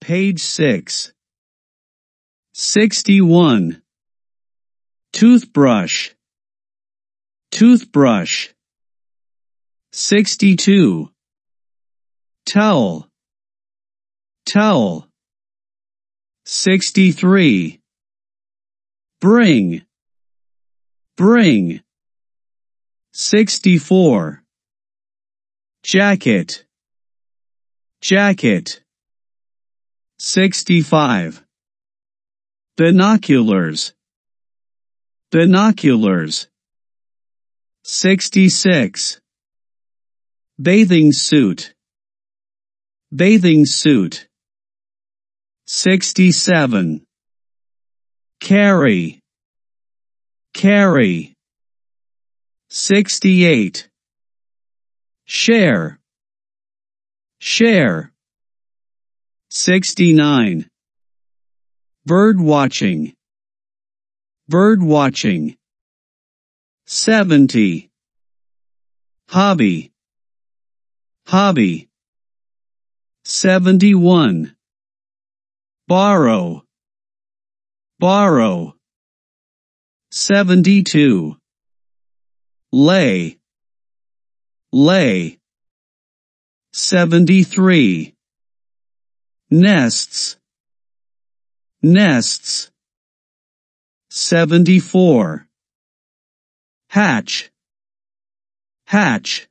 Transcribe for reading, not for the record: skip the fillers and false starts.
Page 6. 61. Toothbrush. Toothbrush. 62. Towel. Towel. 63. Bring. Bring. 64. Jacket. Jacket. 65. Binoculars. Binoculars. 66. Bathing suit. Bathing suit. 67. Carry. Carry. 68. Share. Share. 69. Bird watching. Bird watching. 70. Hobby. Hobby. 71. Borrow. Borrow. 72. Lay. Lay. 73. Nests. Nests. 74. Hatch. Hatch.